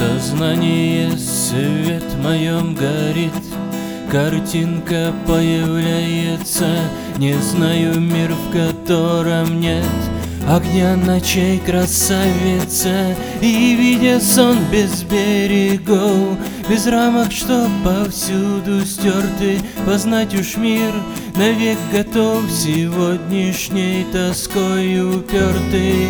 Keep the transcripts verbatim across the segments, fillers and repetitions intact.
Сознание, свет в моем горит, картинка появляется. Не знаю мир, в котором нет огня ночей, красавица. И видя сон без берегов, без рамок, что повсюду стерты, познать уж мир навек готов, сегодняшней тоской упертый.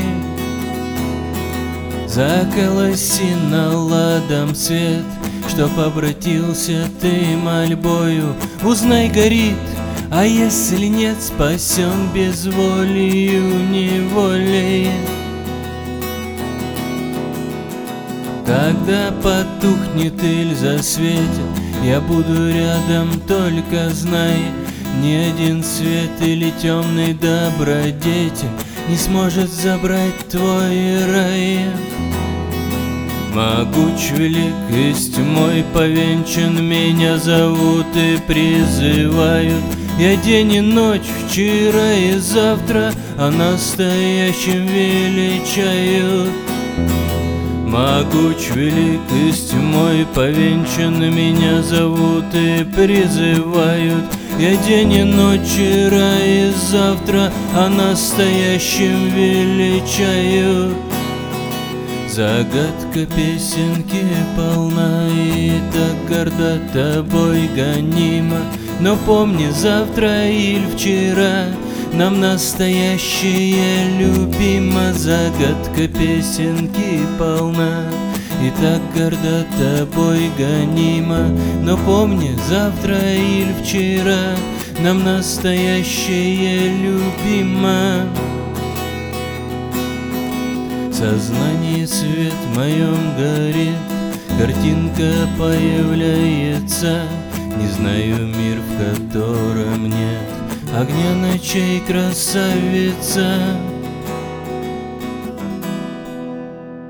Заколосина ладом свет, чтоб обратился ты мольбою. Узнай, горит, а если нет, спасен безволею неволей. Когда потухнет или засветит, я буду рядом, только знай, ни один свет или темный добродетель не сможет забрать твой рай. Могуч, велик и с тьмой повенчан, меня зовут и призывают. Я день и ночь, вчера и завтра, о настоящем величают. Могуч, велик и с тьмой повенчан, меня зовут и призывают. Я день и ночь, вчера и завтра, о настоящем величают. Загадка песенки полна, и так горда тобой гонима. Но помни, завтра или вчера нам настоящее любимо. Загадка песенки полна, и так горда тобой гонима. Но помни, завтра или вчера нам настоящее любимо. Сознание, свет в моем горит, картинка появляется. Не знаю мир, в котором нет огня ночей, красавица.